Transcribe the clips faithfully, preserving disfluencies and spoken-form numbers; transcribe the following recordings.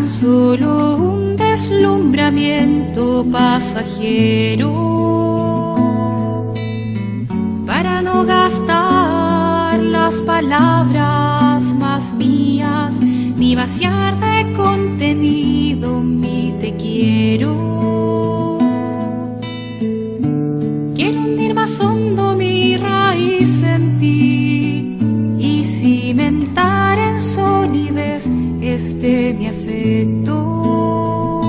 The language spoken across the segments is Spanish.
tan solo un deslumbramiento pasajero, para no gastar las palabras más mías, ni vaciar de contenido mi te quiero. Quiero hundir más hondo mi raíz en ti y cimentar en solidez este mi afecto,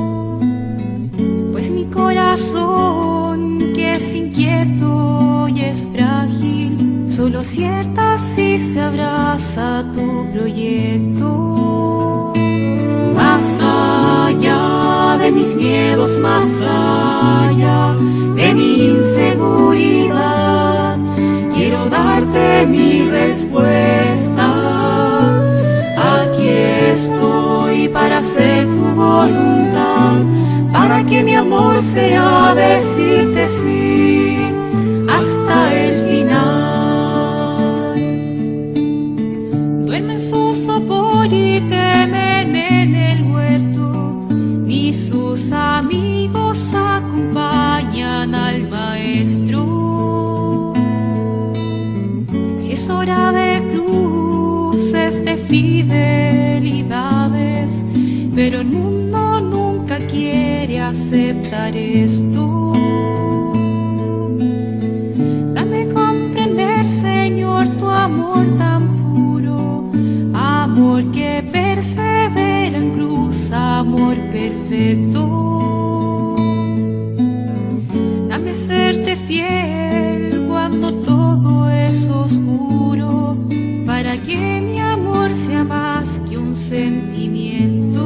pues mi corazón, que es inquieto y es frágil, solo acierta si se abraza tu proyecto. Más allá de mis miedos, más allá de mi inseguridad, quiero darte mi respuesta. Aquí estoy para hacer tu voluntad, para que mi amor sea decirte sí hasta el final. Duerme en su sopor y temen en el huerto, ni sus amigos acompañan al maestro. Si es hora de cruces, de fidelidades, pero el mundo nunca quiere aceptar esto. Dame comprender, Señor, tu amor tan puro, amor que persevera en cruz, amor perfecto. Dame serte fiel cuando todo es oscuro, para que mi amor sea más que un sentimiento.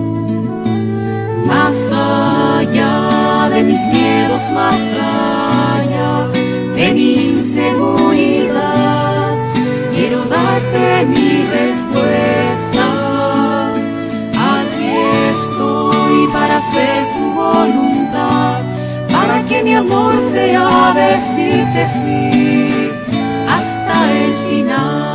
Más allá de mis miedos, más allá de mi inseguridad, quiero darte mi respuesta. Aquí estoy para hacer tu voluntad, para que mi amor sea decirte sí hasta el final.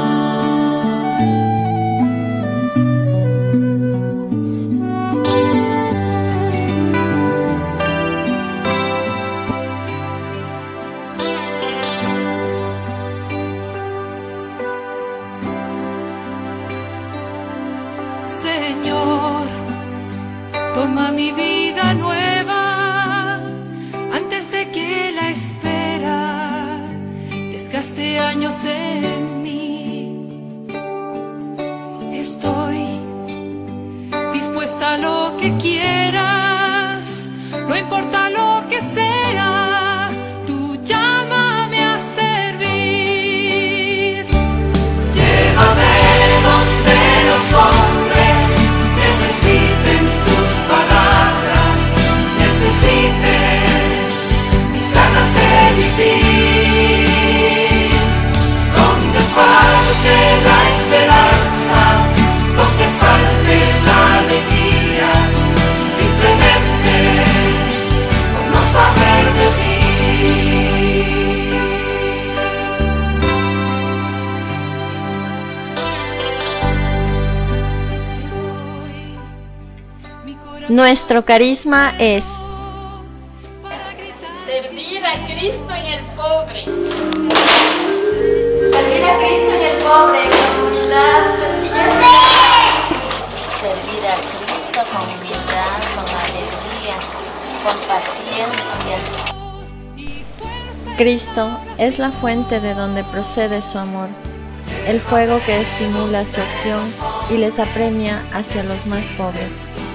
Señor, toma mi vida nueva antes de que la espera desgaste años en mí. Estoy dispuesta a lo que quieras, no importa lo que sea, tú llámame a servir. Llévame donde los hombres necesiten tus palabras, necesiten mis ganas de vivir. Donde falte la esperanza, donde falte la alegría, simplemente por no saber de ti. Nuestro carisma es servir a Cristo en el pobre. Servir a Cristo en el pobre, con humildad, sencillez. Servir a Cristo con humildad, con alegría, con paciencia. Cristo es la fuente de donde procede su amor, el fuego que estimula su acción y les apremia hacia los más pobres.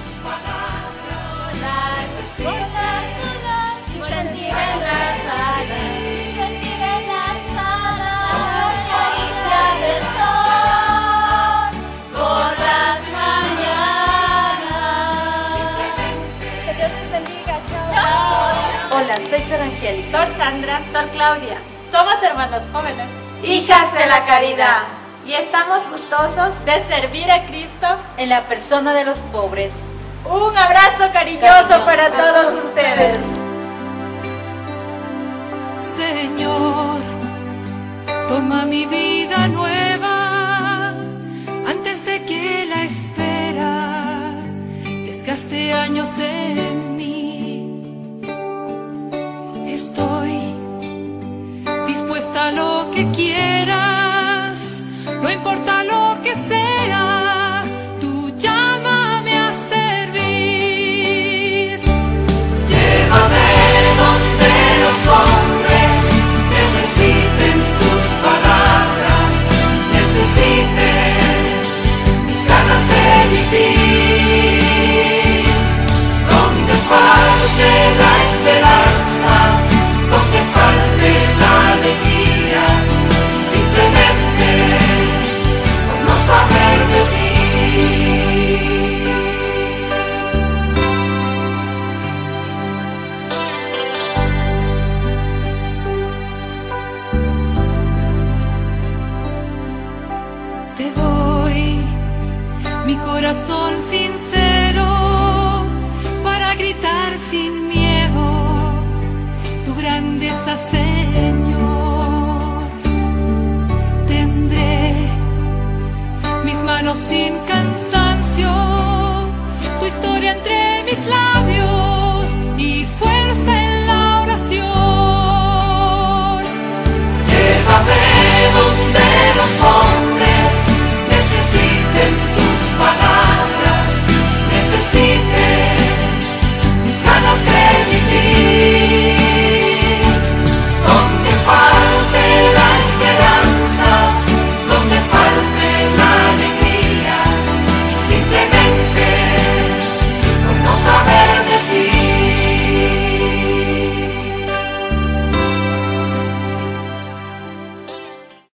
Hola, soy Sor Angélica. Sor Sandra, Sor Claudia. Somos hermanos jóvenes, Hijas de la caridad. Y estamos gustosos de servir a Cristo en la persona de los pobres. Un abrazo cariñoso, Cariñoso para para todos todos ustedes. Señor, toma mi vida nueva antes de que la espera desgaste años en mí. Estoy dispuesta a lo que quieras, no importa lo que sea, tú llámame a servir. Llévame donde los hombres necesiten tus palabras, necesiten mis ganas de vivir. Donde falte la esperanza, donde falte la alegría, simplemente por no saber de ti. Te doy mi corazón sincero para gritar sin miedo tu grandeza, Señor. Tendré mis manos sin cansancio, tu historia entre mis labios y fuerza en la oración. Llévame donde los hombres